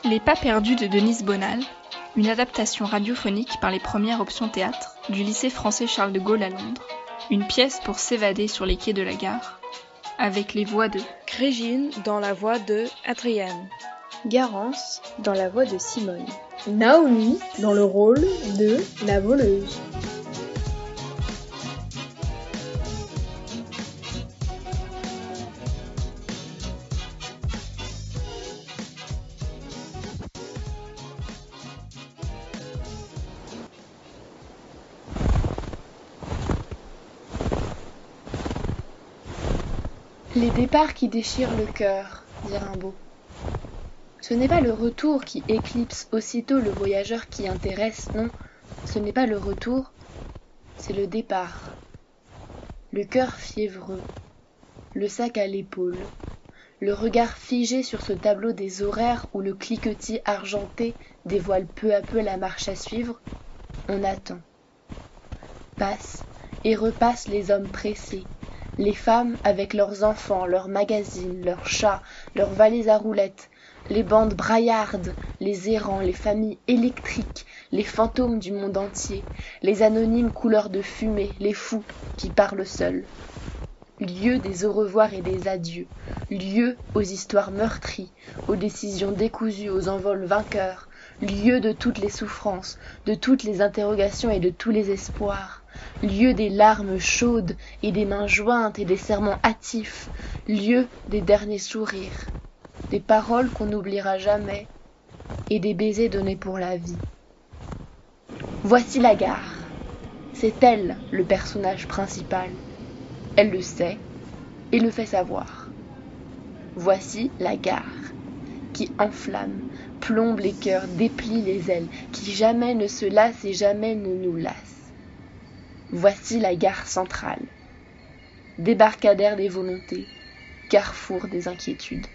Les Pas perdus de Denise Bonal, une adaptation radiophonique par les premières options théâtre du lycée français Charles de Gaulle à Londres, une pièce pour s'évader sur les quais de la gare, avec les voix de Grégine dans la voix de Adrienne, Garance dans la voix de Simone, Naomi dans le rôle de la voleuse. Les départs qui déchirent le cœur, dit Rimbaud. Ce n'est pas le retour qui éclipse aussitôt le voyageur qui intéresse, non, ce n'est pas le retour, c'est le départ. Le cœur fiévreux, le sac à l'épaule, le regard figé sur ce tableau des horaires où le cliquetis argenté dévoile peu à peu la marche à suivre, on attend. Passent et repassent les hommes pressés, les femmes avec leurs enfants, leurs magazines, leurs chats, leurs valises à roulettes, les bandes braillardes, les errants, les familles électriques, les fantômes du monde entier, les anonymes couleurs de fumée, les fous qui parlent seuls. Lieu des au revoir et des adieux, lieu aux histoires meurtries, aux décisions décousues, aux envols vainqueurs, lieu de toutes les souffrances, de toutes les interrogations et de tous les espoirs, lieu des larmes chaudes et des mains jointes et des serments hâtifs, lieu des derniers sourires, des paroles qu'on n'oubliera jamais et des baisers donnés pour la vie. Voici la gare. C'est elle le personnage principal. Elle le sait et le fait savoir. Voici la gare qui enflamme, plombe les cœurs, déplie les ailes, qui jamais ne se lasse et jamais ne nous lasse. Voici la gare centrale, débarcadère des volontés, carrefour des inquiétudes.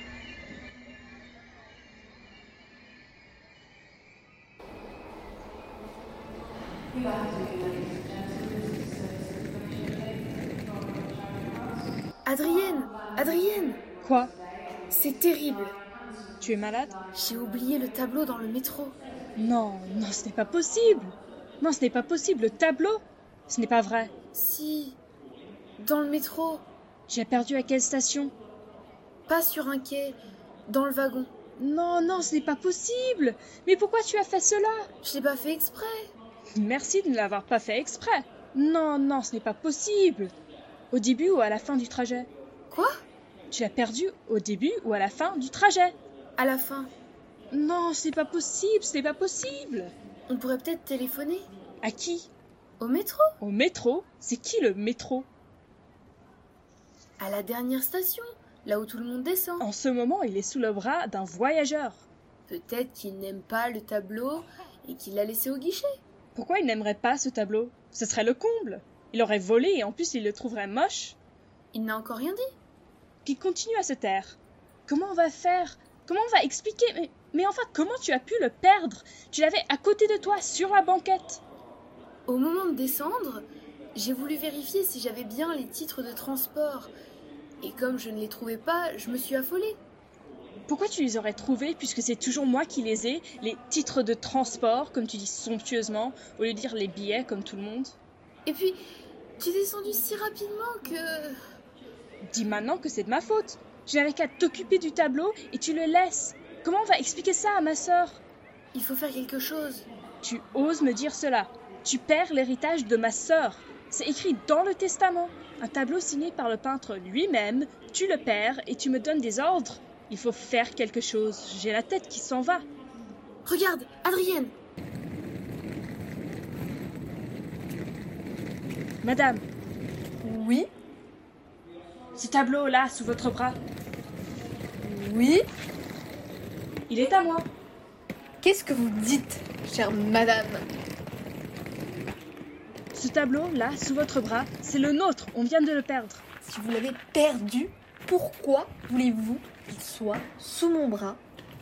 Adrienne, Quoi? c'est terrible. Tu es malade? J'ai oublié le tableau dans le métro. Non, ce n'est pas possible. Non, ce n'est pas possible, le tableau? Ce n'est pas vrai. Si, dans le métro. Tu l'as perdu à quelle station? Pas sur un quai, dans le wagon. Non, ce n'est pas possible. Mais pourquoi tu as fait cela? Je l'ai pas fait exprès. Merci de ne l'avoir pas fait exprès. Non, ce n'est pas possible. Au début ou à la fin du trajet? Quoi? Tu l'as perdu au début ou à la fin du trajet? À la fin. Non, ce n'est pas possible. On pourrait peut-être téléphoner. À qui? Au métro. Au métro? C'est qui le métro? À la dernière station, là où tout le monde descend. En ce moment, il est sous le bras d'un voyageur. Peut-être qu'il n'aime pas le tableau et qu'il l'a laissé au guichet. Pourquoi il n'aimerait pas ce tableau? Ce serait le comble. Il aurait volé et en plus il le trouverait moche. Il n'a encore rien dit. Qu'il continue à se taire. Comment on va faire? Comment on va expliquer? Mais enfin, comment tu as pu le perdre? Tu l'avais à côté de toi, sur la banquette. Au moment de descendre, j'ai voulu vérifier si j'avais bien les titres de transport. Et comme je ne les trouvais pas, je me suis affolée. Pourquoi tu les aurais trouvés, puisque c'est toujours moi qui les ai, les titres de transport, comme tu dis somptueusement, au lieu de dire les billets, comme tout le monde? Et puis, tu es descendu si rapidement que... Dis maintenant que c'est de ma faute. Je n'avais qu'à t'occuper du tableau et tu le laisses. Comment on va expliquer ça à ma sœur? Il faut faire quelque chose. Tu oses me dire cela? Tu perds l'héritage de ma sœur. C'est écrit dans le testament. Un tableau signé par le peintre lui-même. Tu le perds et tu me donnes des ordres. Il faut faire quelque chose. J'ai la tête qui s'en va. Regarde, Adrienne. Madame. Oui? Ce tableau-là, sous votre bras. Oui? Il est à moi. Qu'est-ce que vous dites, chère madame? Ce tableau-là, sous votre bras, c'est le nôtre. On vient de le perdre. Si vous l'avez perdu, pourquoi voulez-vous qu'il soit sous mon bras?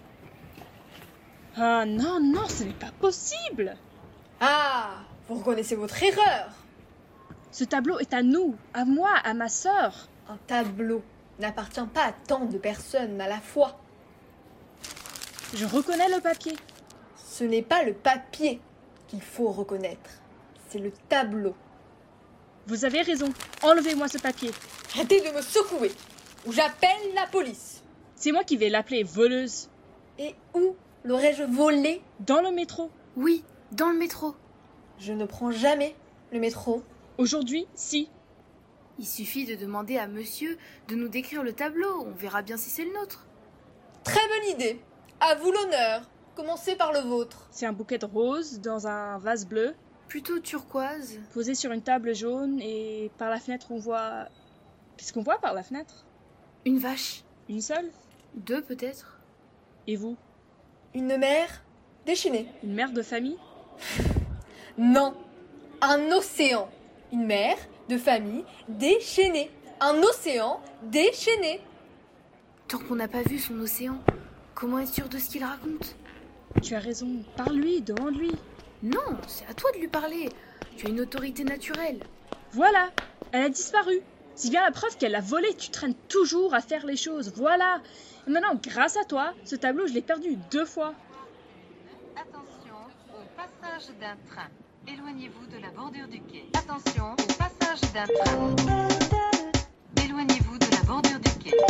Ah non, ce n'est pas possible. Ah, vous reconnaissez votre erreur. Ce tableau est à nous, à moi, à ma sœur. Un tableau n'appartient pas à tant de personnes à la fois. Je reconnais le papier. Ce n'est pas le papier qu'il faut reconnaître, c'est le tableau. Vous avez raison. Enlevez-moi ce papier. Arrêtez de me secouer, ou j'appelle la police. C'est moi qui vais l'appeler voleuse. Et où l'aurais-je volé? Dans le métro. Oui, dans le métro. Je ne prends jamais le métro. Aujourd'hui, si. Il suffit de demander à monsieur de nous décrire le tableau, on verra bien si c'est le nôtre. Très bonne idée. À vous l'honneur. Commencez par le vôtre. C'est un bouquet de roses dans un vase bleu, Plutôt turquoise. posé sur une table jaune, et par la fenêtre on voit... Qu'est-ce qu'on voit par la fenêtre? Une vache. Une seule? 2 peut-être. Et vous? Une mère déchaînée. Une mère de famille? Non, un océan. Une mère de famille déchaînée. Un océan déchaîné. Tant qu'on n'a pas vu son océan, comment être sûr de ce qu'il raconte? Tu as raison, parle-lui, demande-lui. Non, c'est à toi de lui parler. Tu as une autorité naturelle. Voilà, elle a disparu. C'est bien la preuve qu'elle l'a volé, tu traînes toujours à faire les choses, voilà. Et maintenant, grâce à toi, ce tableau, je l'ai perdu 2 fois. Attention au passage d'un train. Éloignez-vous de la bordure du quai. Attention au passage d'un train. Éloignez-vous de la bordure du quai.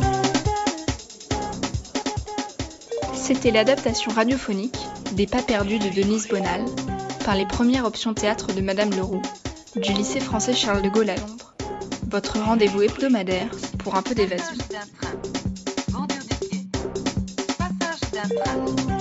C'était l'adaptation radiophonique des Pas perdus de Denise Bonal par les premières options théâtre de Madame Leroux du lycée français Charles de Gaulle à Londres. Votre rendez-vous hebdomadaire pour un peu d'évasion. Passage d'un train. Bordure du quai. Passage d'un train.